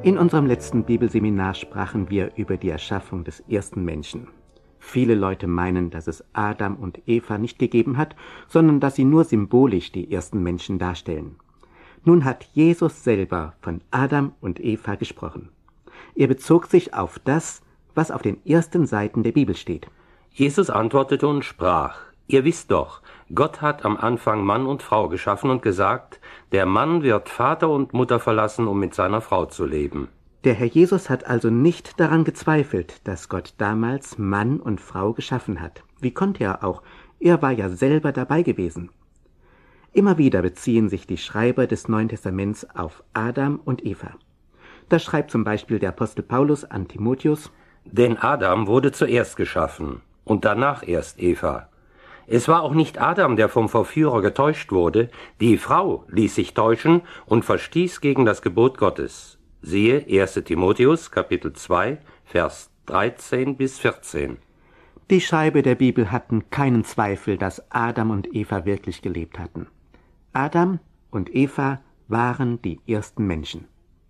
In unserem letzten Bibelseminar sprachen wir über die Erschaffung des ersten Menschen. Viele Leute meinen, dass es Adam und Eva nicht gegeben hat, sondern dass sie nur symbolisch die ersten Menschen darstellen. Nun hat Jesus selber von Adam und Eva gesprochen. Er bezog sich auf das, was auf den ersten Seiten der Bibel steht. Jesus antwortete und sprach: Ihr wisst doch, Gott hat am Anfang Mann und Frau geschaffen und gesagt, der Mann wird Vater und Mutter verlassen, um mit seiner Frau zu leben. Der Herr Jesus hat also nicht daran gezweifelt, dass Gott damals Mann und Frau geschaffen hat. Wie konnte er auch? Er war ja selber dabei gewesen. Immer wieder beziehen sich die Schreiber des Neuen Testaments auf Adam und Eva. Da schreibt zum Beispiel der Apostel Paulus an Timotheus: Denn Adam wurde zuerst geschaffen und danach erst Eva. Es war auch nicht Adam, der vom Verführer getäuscht wurde, die Frau ließ sich täuschen und verstieß gegen das Gebot Gottes. Siehe 1. Timotheus, Kapitel 2, Vers 13 bis 14. Die Schreiber der Bibel hatten keinen Zweifel, dass Adam und Eva wirklich gelebt hatten. Adam und Eva waren die ersten Menschen.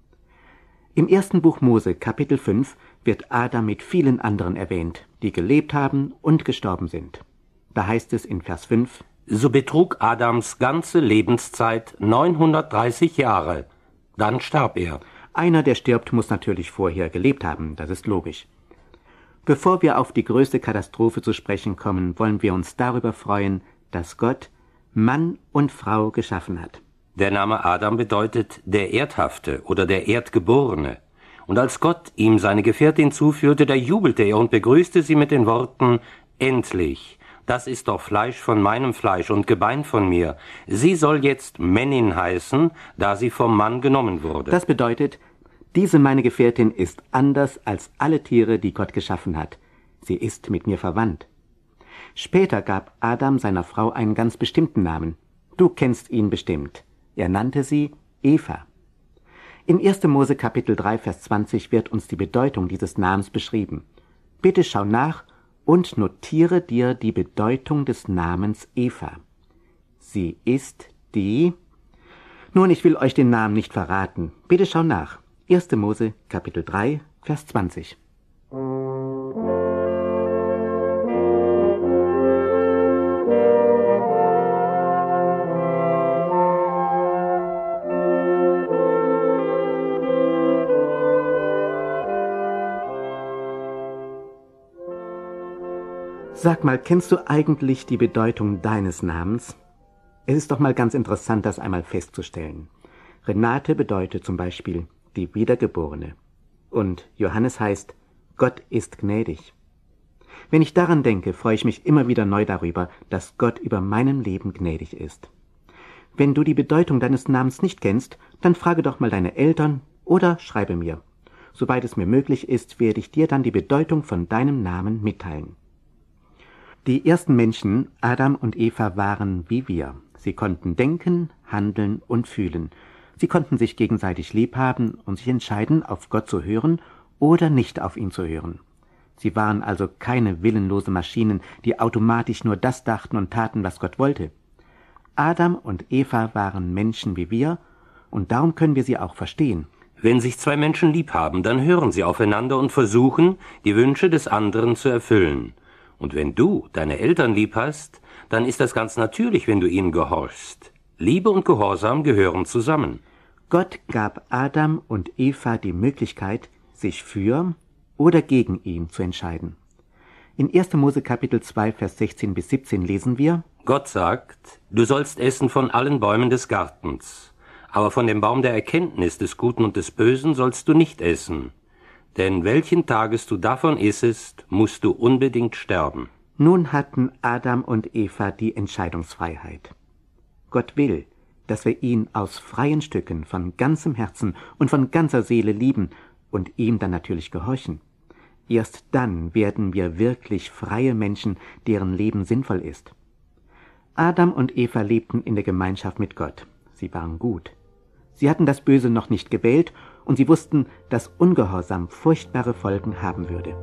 Im ersten Buch Mose, Kapitel 5, wird Adam mit vielen anderen erwähnt, die gelebt haben und gestorben sind. Da heißt es in Vers 5: So betrug Adams ganze Lebenszeit 930 Jahre. Dann starb er. Einer, der stirbt, muss natürlich vorher gelebt haben, das ist logisch. Bevor wir auf die größte Katastrophe zu sprechen kommen, wollen wir uns darüber freuen, dass Gott Mann und Frau geschaffen hat. Der Name Adam bedeutet der Erdhafte oder der Erdgeborene. Und als Gott ihm seine Gefährtin zuführte, da jubelte er und begrüßte sie mit den Worten: Endlich! Das ist doch Fleisch von meinem Fleisch und Gebein von mir. Sie soll jetzt Männin heißen, da sie vom Mann genommen wurde. Das bedeutet, diese meine Gefährtin ist anders als alle Tiere, die Gott geschaffen hat. Sie ist mit mir verwandt. Später gab Adam seiner Frau einen ganz bestimmten Namen. Du kennst ihn bestimmt. Er nannte sie Eva. In 1. Mose Kapitel 3, Vers 20 wird uns die Bedeutung dieses Namens beschrieben. Bitte schau nach und notiere dir die Bedeutung des Namens Eva. Sie ist die... Nun, ich will euch den Namen nicht verraten. Bitte schau nach. 1. Mose, Kapitel 3, Vers 20. Sag mal, kennst du eigentlich die Bedeutung deines Namens? Es ist doch mal ganz interessant, das einmal festzustellen. Renate bedeutet zum Beispiel die Wiedergeborene. Und Johannes heißt, Gott ist gnädig. Wenn ich daran denke, freue ich mich immer wieder neu darüber, dass Gott über meinem Leben gnädig ist. Wenn du die Bedeutung deines Namens nicht kennst, dann frage doch mal deine Eltern oder schreibe mir. Soweit es mir möglich ist, werde ich dir dann die Bedeutung von deinem Namen mitteilen. Die ersten Menschen, Adam und Eva, waren wie wir. Sie konnten denken, handeln und fühlen. Sie konnten sich gegenseitig liebhaben und sich entscheiden, auf Gott zu hören oder nicht auf ihn zu hören. Sie waren also keine willenlose Maschinen, die automatisch nur das dachten und taten, was Gott wollte. Adam und Eva waren Menschen wie wir, und darum können wir sie auch verstehen. Wenn sich zwei Menschen lieb haben, dann hören sie aufeinander und versuchen, die Wünsche des anderen zu erfüllen. Und wenn du deine Eltern lieb hast, dann ist das ganz natürlich, wenn du ihnen gehorchst. Liebe und Gehorsam gehören zusammen. Gott gab Adam und Eva die Möglichkeit, sich für oder gegen ihn zu entscheiden. In 1. Mose Kapitel 2, Vers 16 bis 17 lesen wir: Gott sagt, du sollst essen von allen Bäumen des Gartens, aber von dem Baum der Erkenntnis des Guten und des Bösen sollst du nicht essen. Denn welchen Tages du davon issest, musst du unbedingt sterben. Nun hatten Adam und Eva die Entscheidungsfreiheit. Gott will, dass wir ihn aus freien Stücken von ganzem Herzen und von ganzer Seele lieben und ihm dann natürlich gehorchen. Erst dann werden wir wirklich freie Menschen, deren Leben sinnvoll ist. Adam und Eva lebten in der Gemeinschaft mit Gott. Sie waren gut. Sie hatten das Böse noch nicht gewählt und sie wussten, dass Ungehorsam furchtbare Folgen haben würde.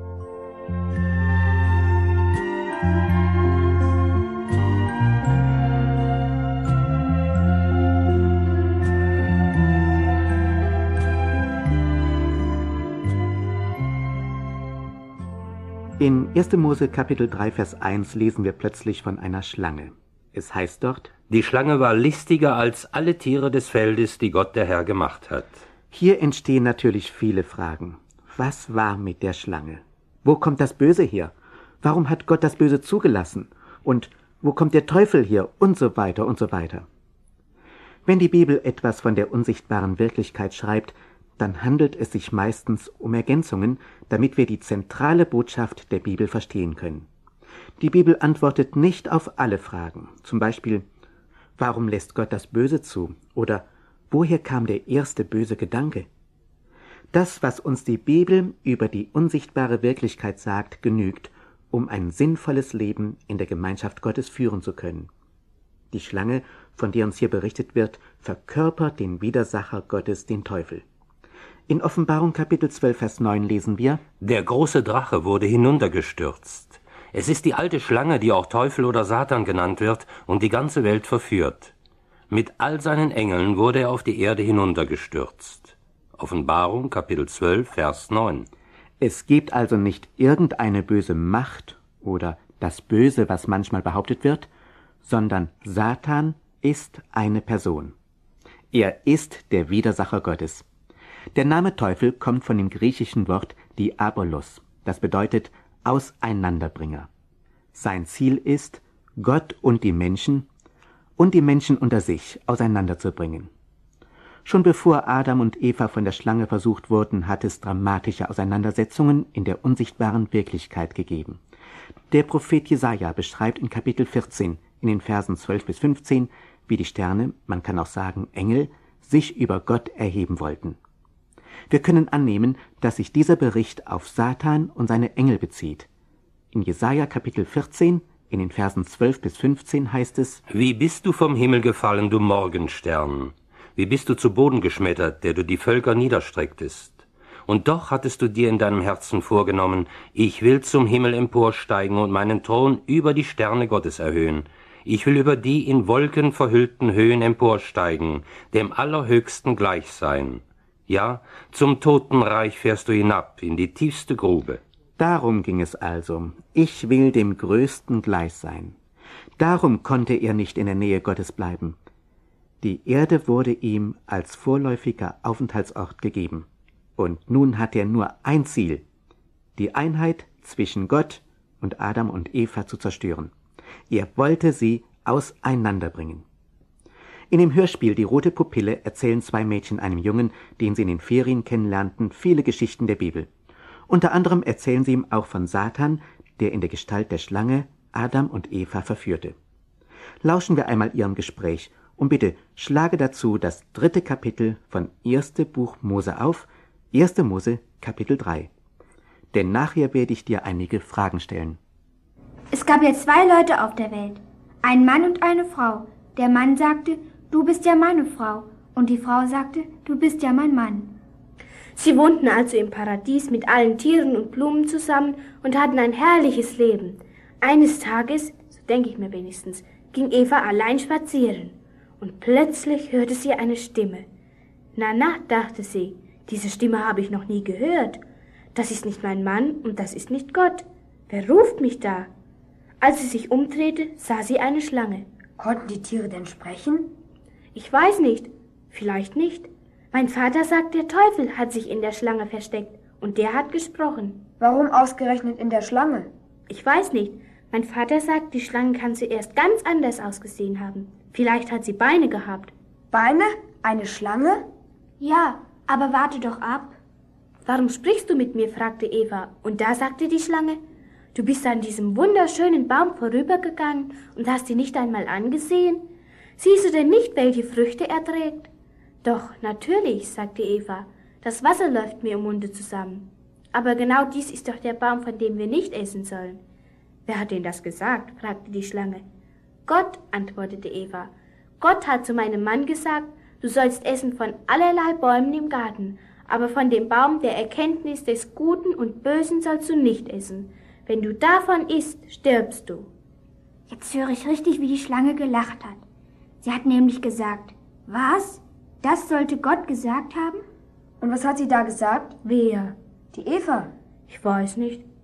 In 1. Mose Kapitel 3, Vers 1 lesen wir plötzlich von einer Schlange. Es heißt dort: Die Schlange war listiger als alle Tiere des Feldes, die Gott der Herr gemacht hat. Hier entstehen natürlich viele Fragen. Was war mit der Schlange? Wo kommt das Böse her? Warum hat Gott das Böse zugelassen? Und wo kommt der Teufel her? Und so weiter und so weiter. Wenn die Bibel etwas von der unsichtbaren Wirklichkeit schreibt, dann handelt es sich meistens um Ergänzungen, damit wir die zentrale Botschaft der Bibel verstehen können. Die Bibel antwortet nicht auf alle Fragen. Zum Beispiel: Warum lässt Gott das Böse zu? Oder woher kam der erste böse Gedanke? Das, was uns die Bibel über die unsichtbare Wirklichkeit sagt, genügt, um ein sinnvolles Leben in der Gemeinschaft Gottes führen zu können. Die Schlange, von der uns hier berichtet wird, verkörpert den Widersacher Gottes, den Teufel. In Offenbarung Kapitel 12, Vers 9 lesen wir: Der große Drache wurde hinuntergestürzt. Es ist die alte Schlange, die auch Teufel oder Satan genannt wird und die ganze Welt verführt. Mit all seinen Engeln wurde er auf die Erde hinuntergestürzt. Offenbarung Kapitel 12, Vers 9. Es gibt also nicht irgendeine böse Macht oder das Böse, was manchmal behauptet wird, sondern Satan ist eine Person. Er ist der Widersacher Gottes. Der Name Teufel kommt von dem griechischen Wort Diabolos. Das bedeutet Auseinanderbringer. Sein Ziel ist, Gott und die Menschen unter sich auseinanderzubringen. Schon bevor Adam und Eva von der Schlange versucht wurden, hat es dramatische Auseinandersetzungen in der unsichtbaren Wirklichkeit gegeben. Der Prophet Jesaja beschreibt in Kapitel 14, in den Versen 12 bis 15, wie die Sterne, man kann auch sagen Engel, sich über Gott erheben wollten. Wir können annehmen, dass sich dieser Bericht auf Satan und seine Engel bezieht. In Jesaja Kapitel 14, in den Versen 12 bis 15 heißt es: Wie bist du vom Himmel gefallen, du Morgenstern? Wie bist du zu Boden geschmettert, der du die Völker niederstrecktest? Und doch hattest du dir in deinem Herzen vorgenommen: Ich will zum Himmel emporsteigen und meinen Thron über die Sterne Gottes erhöhen. Ich will über die in Wolken verhüllten Höhen emporsteigen, dem Allerhöchsten gleich sein. Ja, zum Totenreich fährst du hinab, in die tiefste Grube. Darum ging es also. Ich will dem Größten gleich sein. Darum konnte er nicht in der Nähe Gottes bleiben. Die Erde wurde ihm als vorläufiger Aufenthaltsort gegeben. Und nun hat er nur ein Ziel: die Einheit zwischen Gott und Adam und Eva zu zerstören. Er wollte sie auseinanderbringen. In dem Hörspiel Die rote Pupille erzählen zwei Mädchen einem Jungen, den sie in den Ferien kennenlernten, viele Geschichten der Bibel. Unter anderem erzählen sie ihm auch von Satan, der in der Gestalt der Schlange Adam und Eva verführte. Lauschen wir einmal ihrem Gespräch und bitte schlage dazu das 3. Kapitel von 1. Buch Mose auf, 1. Mose Kapitel 3. Denn nachher werde ich dir einige Fragen stellen. Es gab ja 2 Leute auf der Welt, ein Mann und eine Frau. Der Mann sagte: Du bist ja meine Frau. Und die Frau sagte: Du bist ja mein Mann. Sie wohnten also im Paradies mit allen Tieren und Blumen zusammen und hatten ein herrliches Leben. Eines Tages, so denke ich mir wenigstens, ging Eva allein spazieren. Und plötzlich hörte sie eine Stimme. Na, dachte sie, diese Stimme habe ich noch nie gehört. Das ist nicht mein Mann und das ist nicht Gott. Wer ruft mich da? Als sie sich umdrehte, sah sie eine Schlange. Konnten die Tiere denn sprechen? Ich weiß nicht. Vielleicht nicht. Mein Vater sagt, der Teufel hat sich in der Schlange versteckt und der hat gesprochen. Warum ausgerechnet in der Schlange? Ich weiß nicht. Mein Vater sagt, die Schlange kann zuerst ganz anders ausgesehen haben. Vielleicht hat sie Beine gehabt. Beine? Eine Schlange? Ja, aber warte doch ab. Warum sprichst du mit mir? Fragte Eva. Und da sagte die Schlange: Du bist an diesem wunderschönen Baum vorübergegangen und hast ihn nicht einmal angesehen? Siehst du denn nicht, welche Früchte er trägt? Doch, natürlich, sagte Eva, das Wasser läuft mir im Munde zusammen. Aber genau dies ist doch der Baum, von dem wir nicht essen sollen. Wer hat denn das gesagt? Fragte die Schlange. Gott, antwortete Eva. Gott hat zu meinem Mann gesagt, du sollst essen von allerlei Bäumen im Garten, aber von dem Baum der Erkenntnis des Guten und Bösen sollst du nicht essen. Wenn du davon isst, stirbst du. Jetzt höre ich richtig, wie die Schlange gelacht hat. Sie hat nämlich gesagt: Was? Das sollte Gott gesagt haben? Und was hat sie da gesagt? Wer? Die Eva. Ich weiß nicht.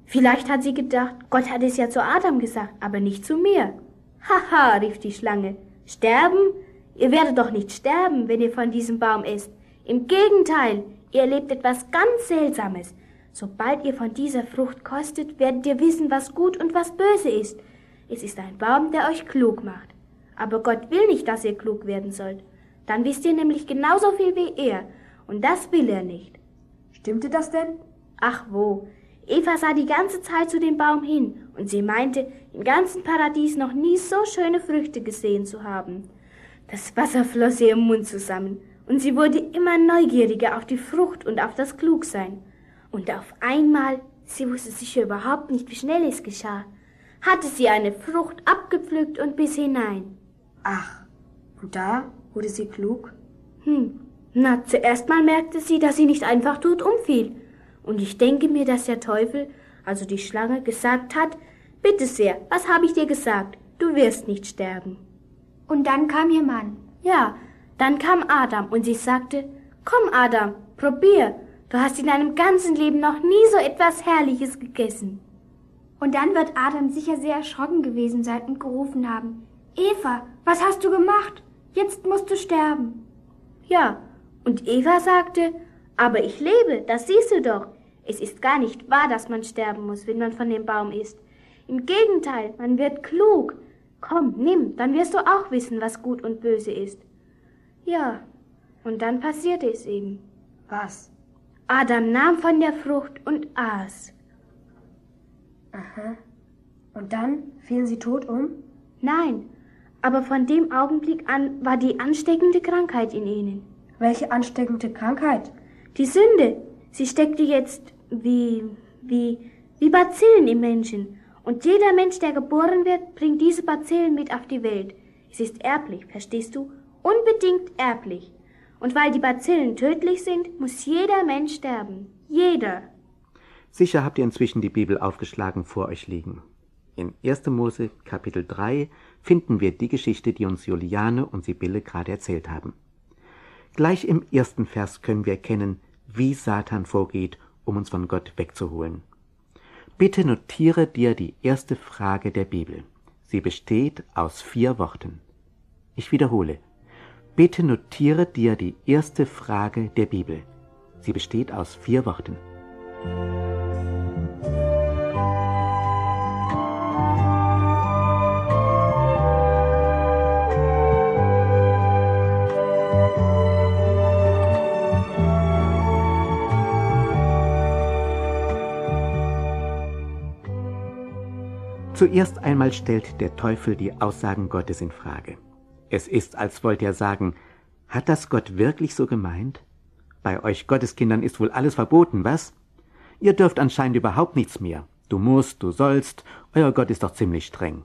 Vielleicht hat sie gedacht, Gott hat es ja zu Adam gesagt, aber nicht zu mir. Haha, rief die Schlange. Sterben? Ihr werdet doch nicht sterben, wenn ihr von diesem Baum esst. Im Gegenteil, ihr erlebt etwas ganz Seltsames. Sobald ihr von dieser Frucht kostet, werdet ihr wissen, was gut und was böse ist. Es ist ein Baum, der euch klug macht. Aber Gott will nicht, dass ihr klug werden sollt. Dann wisst ihr nämlich genauso viel wie er. Und das will er nicht. Stimmte das denn? Ach wo, Eva sah die ganze Zeit zu dem Baum hin und sie meinte, im ganzen Paradies noch nie so schöne Früchte gesehen zu haben. Das Wasser floss ihr im Mund zusammen und sie wurde immer neugieriger auf die Frucht und auf das Klugsein. Und auf einmal, sie wusste sicher überhaupt nicht, wie schnell es geschah, hatte sie eine Frucht abgepflückt und biss hinein. Ach, und da wurde sie klug? Na, zuerst mal merkte sie, dass sie nicht einfach tot umfiel. Und ich denke mir, dass der Teufel, also die Schlange, gesagt hat, bitte sehr, was habe ich dir gesagt? Du wirst nicht sterben. Und dann kam ihr Mann. Ja, dann kam Adam und sie sagte, komm Adam, probier, du hast in deinem ganzen Leben noch nie so etwas Herrliches gegessen. Und dann wird Adam sicher sehr erschrocken gewesen sein und gerufen haben, Eva, was hast du gemacht? Jetzt musst du sterben. Ja, und Eva sagte, aber ich lebe, das siehst du doch. Es ist gar nicht wahr, dass man sterben muss, wenn man von dem Baum isst. Im Gegenteil, man wird klug. Komm, nimm, dann wirst du auch wissen, was gut und böse ist. Ja, und dann passierte es eben. Was? Adam nahm von der Frucht und aß. Aha. Und dann fielen sie tot um? Nein, aber von dem Augenblick an war die ansteckende Krankheit in ihnen. Welche ansteckende Krankheit? Die Sünde, sie steckte jetzt wie Bazillen im Menschen. Und jeder Mensch, der geboren wird, bringt diese Bazillen mit auf die Welt. Es ist erblich, verstehst du? Unbedingt erblich. Und weil die Bazillen tödlich sind, muss jeder Mensch sterben. Jeder. Sicher habt ihr inzwischen die Bibel aufgeschlagen vor euch liegen. In 1. Mose Kapitel 3 finden wir die Geschichte, die uns Juliane und Sibylle gerade erzählt haben. Gleich im ersten Vers können wir erkennen, wie Satan vorgeht, um uns von Gott wegzuholen. Bitte notiere dir die erste Frage der Bibel. Sie besteht aus 4 Worten. Ich wiederhole. Bitte notiere dir die erste Frage der Bibel. Sie besteht aus 4 Worten. Zuerst einmal stellt der Teufel die Aussagen Gottes in Frage. Es ist, als wollte er sagen, hat das Gott wirklich so gemeint? Bei euch Gotteskindern ist wohl alles verboten, was? Ihr dürft anscheinend überhaupt nichts mehr. Du musst, du sollst, euer Gott ist doch ziemlich streng.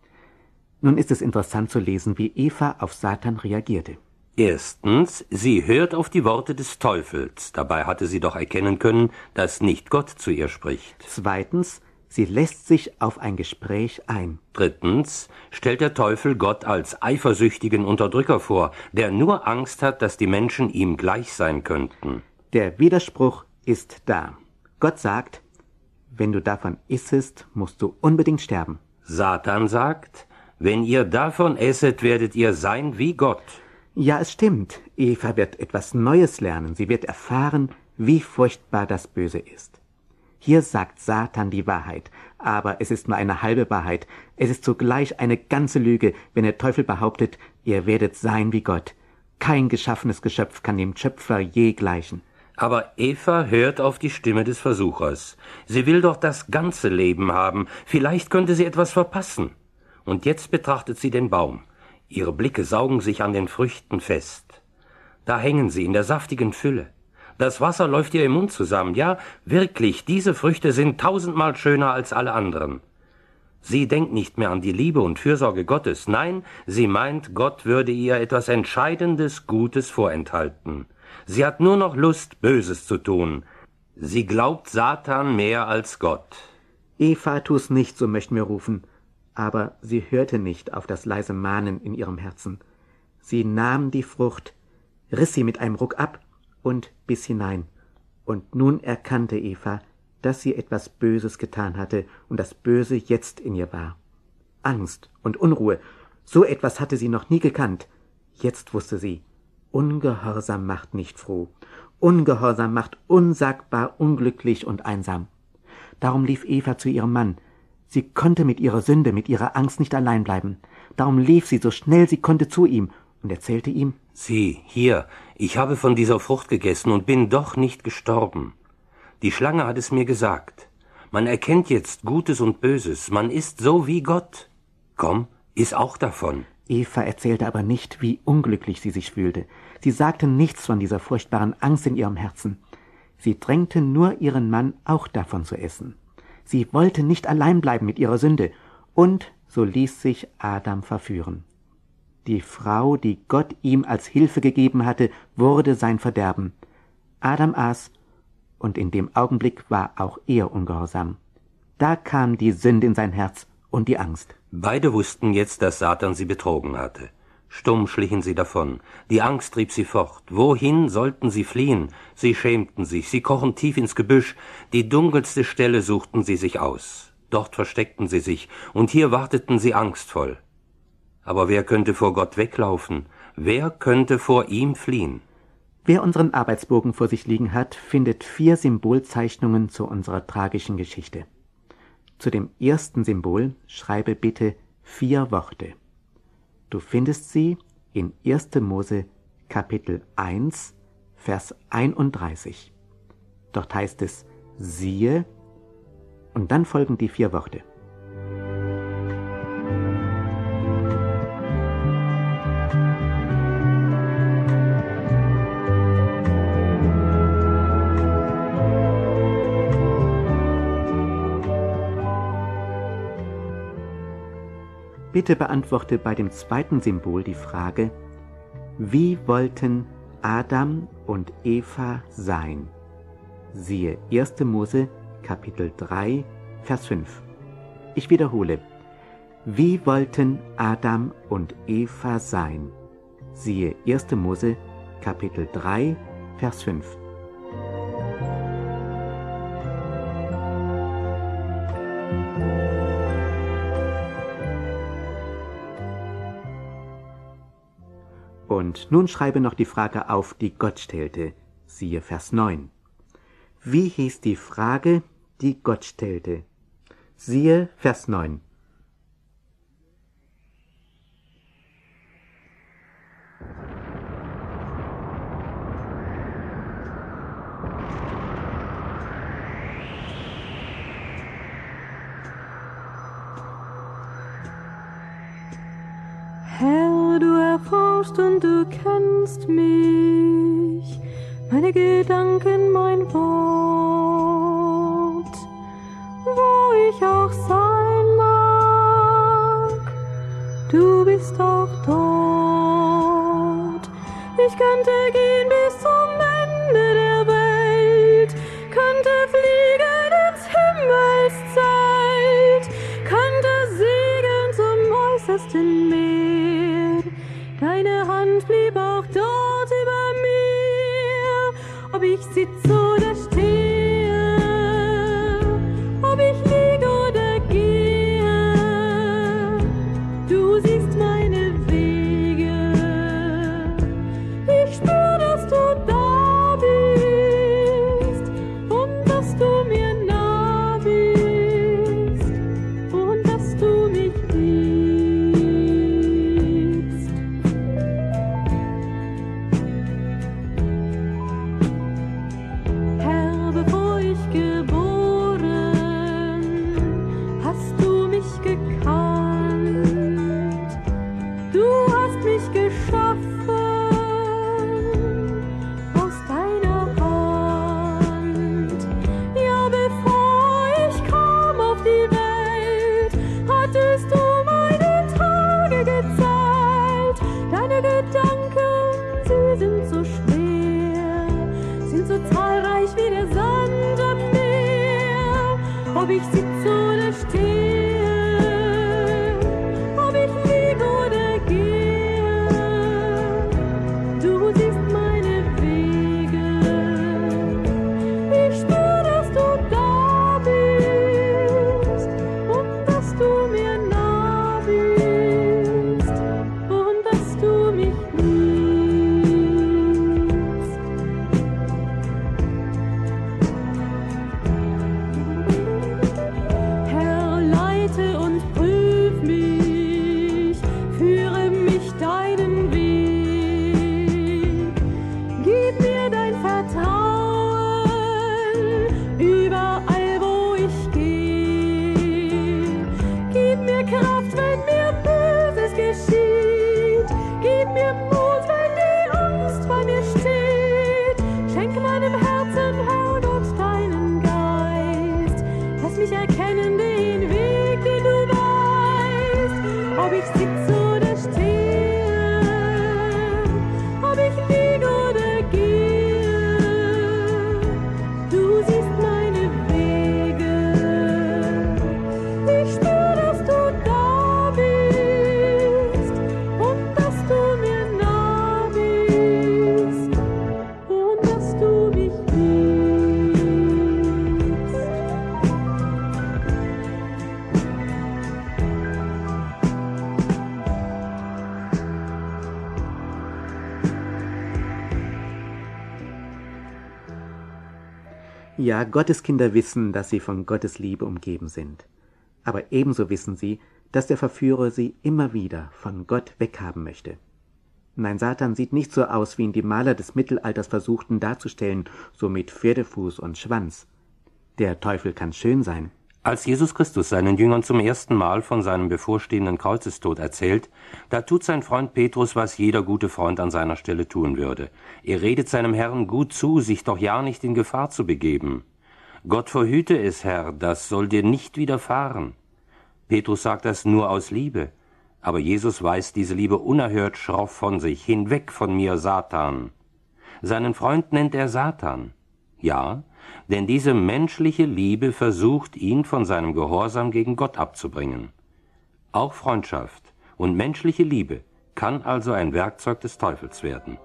Nun ist es interessant zu lesen, wie Eva auf Satan reagierte. Erstens, sie hört auf die Worte des Teufels. Dabei hatte sie doch erkennen können, dass nicht Gott zu ihr spricht. Zweitens, sie lässt sich auf ein Gespräch ein. Drittens stellt der Teufel Gott als eifersüchtigen Unterdrücker vor, der nur Angst hat, dass die Menschen ihm gleich sein könnten. Der Widerspruch ist da. Gott sagt, wenn du davon issest, musst du unbedingt sterben. Satan sagt, wenn ihr davon esset, werdet ihr sein wie Gott. Ja, es stimmt. Eva wird etwas Neues lernen. Sie wird erfahren, wie furchtbar das Böse ist. Hier sagt Satan die Wahrheit, aber es ist nur eine halbe Wahrheit. Es ist zugleich eine ganze Lüge, wenn der Teufel behauptet, ihr werdet sein wie Gott. Kein geschaffenes Geschöpf kann dem Schöpfer je gleichen. Aber Eva hört auf die Stimme des Versuchers. Sie will doch das ganze Leben haben. Vielleicht könnte sie etwas verpassen. Und jetzt betrachtet sie den Baum. Ihre Blicke saugen sich an den Früchten fest. Da hängen sie in der saftigen Fülle. Das Wasser läuft ihr im Mund zusammen. Ja, wirklich, diese Früchte sind 1000-mal schöner als alle anderen. Sie denkt nicht mehr an die Liebe und Fürsorge Gottes. Nein, sie meint, Gott würde ihr etwas Entscheidendes, Gutes vorenthalten. Sie hat nur noch Lust, Böses zu tun. Sie glaubt Satan mehr als Gott. Eva, tu's nicht, so möchten wir rufen. Aber sie hörte nicht auf das leise Mahnen in ihrem Herzen. Sie nahm die Frucht, riss sie mit einem Ruck ab und biss hinein. Und nun erkannte Eva, dass sie etwas Böses getan hatte und das Böse jetzt in ihr war. Angst und Unruhe, so etwas hatte sie noch nie gekannt. Jetzt wusste sie, Ungehorsam macht nicht froh. Ungehorsam macht unsagbar unglücklich und einsam. Darum lief Eva zu ihrem Mann. Sie konnte mit ihrer Sünde, mit ihrer Angst nicht allein bleiben. Darum lief sie so schnell sie konnte zu ihm und erzählte ihm: Sieh, hier, ich habe von dieser Frucht gegessen und bin doch nicht gestorben. Die Schlange hat es mir gesagt. Man erkennt jetzt Gutes und Böses, man ist so wie Gott. Komm, iss auch davon. Eva erzählte aber nicht, wie unglücklich sie sich fühlte. Sie sagte nichts von dieser furchtbaren Angst in ihrem Herzen. Sie drängte nur ihren Mann, auch davon zu essen. Sie wollte nicht allein bleiben mit ihrer Sünde, und so ließ sich Adam verführen. Die Frau, die Gott ihm als Hilfe gegeben hatte, wurde sein Verderben. Adam aß, und in dem Augenblick war auch er ungehorsam. Da kam die Sünde in sein Herz und die Angst. Beide wussten jetzt, dass Satan sie betrogen hatte. Stumm schlichen sie davon. Die Angst trieb sie fort. Wohin sollten sie fliehen? Sie schämten sich, sie krochen tief ins Gebüsch. Die dunkelste Stelle suchten sie sich aus. Dort versteckten sie sich, und hier warteten sie angstvoll. Aber wer könnte vor Gott weglaufen? Wer könnte vor ihm fliehen? Wer unseren Arbeitsbogen vor sich liegen hat, findet 4 Symbolzeichnungen zu unserer tragischen Geschichte. Zu dem ersten Symbol schreibe bitte 4 Worte. Du findest sie in 1. Mose Kapitel 1, Vers 31. Dort heißt es: Siehe, und dann folgen die 4 Worte. Bitte beantworte bei dem zweiten Symbol die Frage: Wie wollten Adam und Eva sein? Siehe 1. Mose, Kapitel 3, Vers 5. Ich wiederhole: Wie wollten Adam und Eva sein? Siehe 1. Mose, Kapitel 3, Vers 5. Und nun schreibe noch die Frage auf, die Gott stellte. Siehe Vers 9. Wie hieß die Frage, die Gott stellte? Siehe Vers 9. Herr, du erforschst und du kennst mich, meine Gedanken, mein Wort, wo ich auch sein mag, du bist auch dort. Ich könnte gehen bis zum Ende der Welt, könnte fliegen ins Himmelszelt, könnte segeln zum äußersten Meer. Deine Hand blieb auch dort über mir, ob ich sitze oder stehe, ob ich liege oder gehe. Du siehst meine Wege, ich spür, dass du da bist und dass du mir nah bist und dass du mich liebst. Ob ich sitze oder stehe, ob ich liege oder gehe, du siehst meine Wege. Ich spür, dass du da Ja, Gotteskinder wissen, dass sie von Gottes Liebe umgeben sind. Aber ebenso wissen sie, dass der Verführer sie immer wieder von Gott weghaben möchte. Nein, Satan sieht nicht so aus, wie ihn die Maler des Mittelalters versuchten darzustellen, so mit Pferdefuß und Schwanz. Der Teufel kann schön sein. Als Jesus Christus seinen Jüngern zum ersten Mal von seinem bevorstehenden Kreuzestod erzählt, da tut sein Freund Petrus, was jeder gute Freund an seiner Stelle tun würde. Er redet seinem Herrn gut zu, sich doch ja nicht in Gefahr zu begeben. Gott verhüte es, Herr, das soll dir nicht widerfahren. Petrus sagt das nur aus Liebe, aber Jesus weist diese Liebe unerhört schroff von sich. Hinweg von mir, Satan. Seinen Freund nennt er Satan. Ja, denn diese menschliche Liebe versucht, ihn von seinem Gehorsam gegen Gott abzubringen. Auch Freundschaft und menschliche Liebe kann also ein Werkzeug des Teufels werden.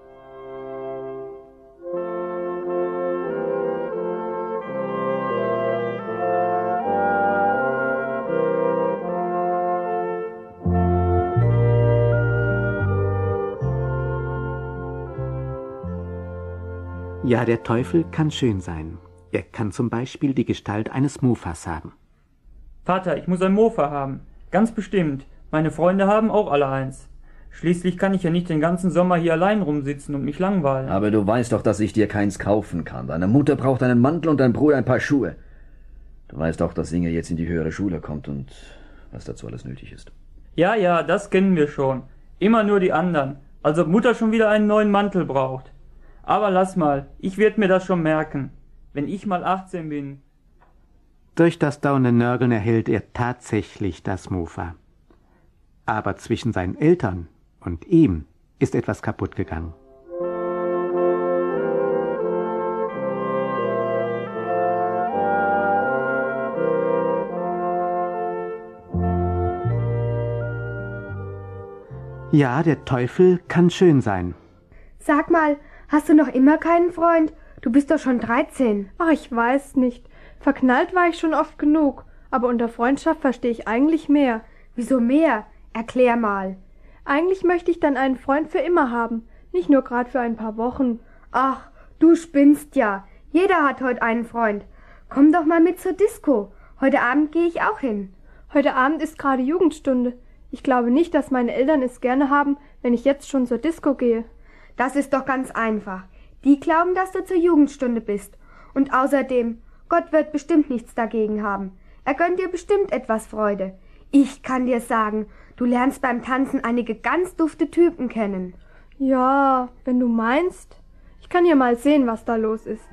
Ja, der Teufel kann schön sein. Er kann zum Beispiel die Gestalt eines Mofas haben. Vater, ich muss ein Mofa haben. Ganz bestimmt. Meine Freunde haben auch alle eins. Schließlich kann ich ja nicht den ganzen Sommer hier allein rumsitzen und mich langweilen. Aber du weißt doch, dass ich dir keins kaufen kann. Deine Mutter braucht einen Mantel und dein Bruder ein paar Schuhe. Du weißt auch, dass Inge jetzt in die höhere Schule kommt und was dazu alles nötig ist. Ja, das kennen wir schon. Immer nur die anderen. Als ob Mutter schon wieder einen neuen Mantel braucht. Aber lass mal, ich werd mir das schon merken. Wenn ich mal 18 bin. Durch das dauernde Nörgeln erhält er tatsächlich das Mofa. Aber zwischen seinen Eltern und ihm ist etwas kaputt gegangen. Ja, der Teufel kann schön sein. Sag mal, hast du noch immer keinen Freund? Du bist doch schon 13. Ach, ich weiß nicht. Verknallt war ich schon oft genug, aber unter Freundschaft verstehe ich eigentlich mehr. Wieso mehr? Erklär mal. Eigentlich möchte ich dann einen Freund für immer haben, nicht nur gerade für ein paar Wochen. Ach, du spinnst ja. Jeder hat heute einen Freund. Komm doch mal mit zur Disco. Heute Abend gehe ich auch hin. Heute Abend ist gerade Jugendstunde. Ich glaube nicht, dass meine Eltern es gerne haben, wenn ich jetzt schon zur Disco gehe. Das ist doch ganz einfach. Die glauben, dass du zur Jugendstunde bist. Und außerdem, Gott wird bestimmt nichts dagegen haben. Er gönnt dir bestimmt etwas Freude. Ich kann dir sagen, du lernst beim Tanzen einige ganz dufte Typen kennen. Ja, wenn du meinst. Ich kann ja mal sehen, was da los ist.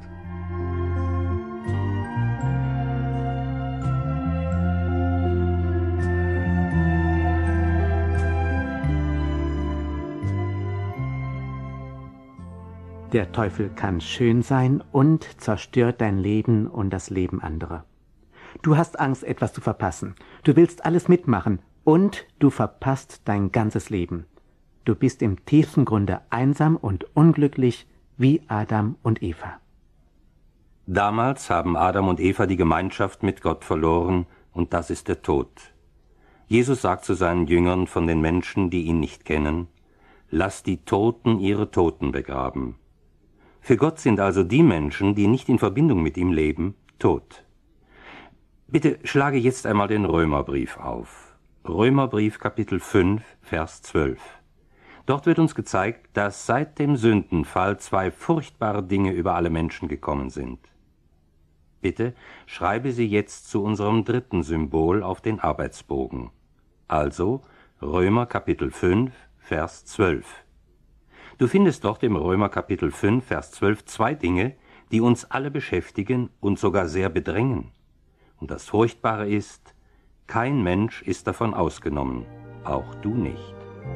Der Teufel kann schön sein und zerstört dein Leben und das Leben anderer. Du hast Angst, etwas zu verpassen. Du willst alles mitmachen und du verpasst dein ganzes Leben. Du bist im tiefsten Grunde einsam und unglücklich wie Adam und Eva. Damals haben Adam und Eva die Gemeinschaft mit Gott verloren, und das ist der Tod. Jesus sagt zu seinen Jüngern von den Menschen, die ihn nicht kennen: Lasst die Toten ihre Toten begraben. Für Gott sind also die Menschen, die nicht in Verbindung mit ihm leben, tot. Bitte schlage jetzt einmal den Römerbrief auf. Römerbrief Kapitel 5, Vers 12. Dort wird uns gezeigt, dass seit dem Sündenfall zwei furchtbare Dinge über alle Menschen gekommen sind. Bitte schreibe sie jetzt zu unserem dritten Symbol auf den Arbeitsbogen. Also Römer Kapitel 5, Vers 12. Du findest dort im Römer Kapitel 5, Vers 12 zwei Dinge, die uns alle beschäftigen und sogar sehr bedrängen. Und das Furchtbare ist, kein Mensch ist davon ausgenommen, auch du nicht.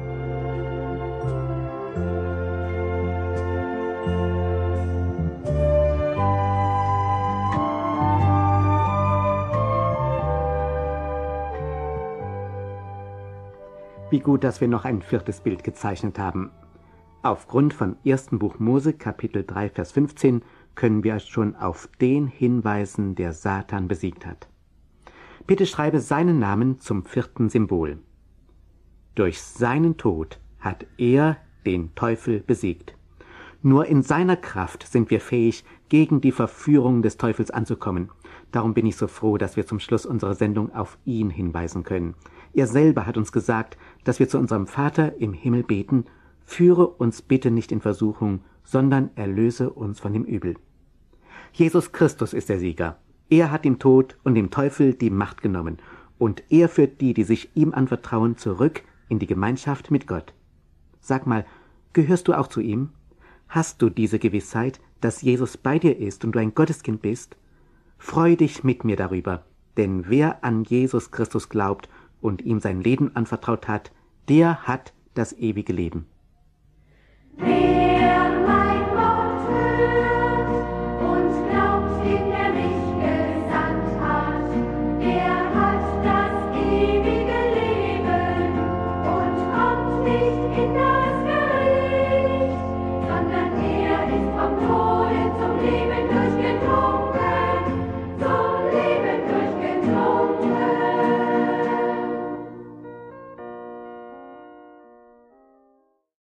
Wie gut, dass wir noch ein viertes Bild gezeichnet haben. Aufgrund von 1. Buch Mose, Kapitel 3, Vers 15, können wir schon auf den hinweisen, der Satan besiegt hat. Bitte schreibe seinen Namen zum vierten Symbol. Durch seinen Tod hat er den Teufel besiegt. Nur in seiner Kraft sind wir fähig, gegen die Verführung des Teufels anzukommen. Darum bin ich so froh, dass wir zum Schluss unserer Sendung auf ihn hinweisen können. Er selber hat uns gesagt, dass wir zu unserem Vater im Himmel beten: Führe uns bitte nicht in Versuchung, sondern erlöse uns von dem Übel. Jesus Christus ist der Sieger. Er hat dem Tod und dem Teufel die Macht genommen, und er führt die, die sich ihm anvertrauen, zurück in die Gemeinschaft mit Gott. Sag mal, gehörst du auch zu ihm? Hast du diese Gewissheit, dass Jesus bei dir ist und du ein Gotteskind bist? Freu dich mit mir darüber, denn wer an Jesus Christus glaubt und ihm sein Leben anvertraut hat, der hat das ewige Leben.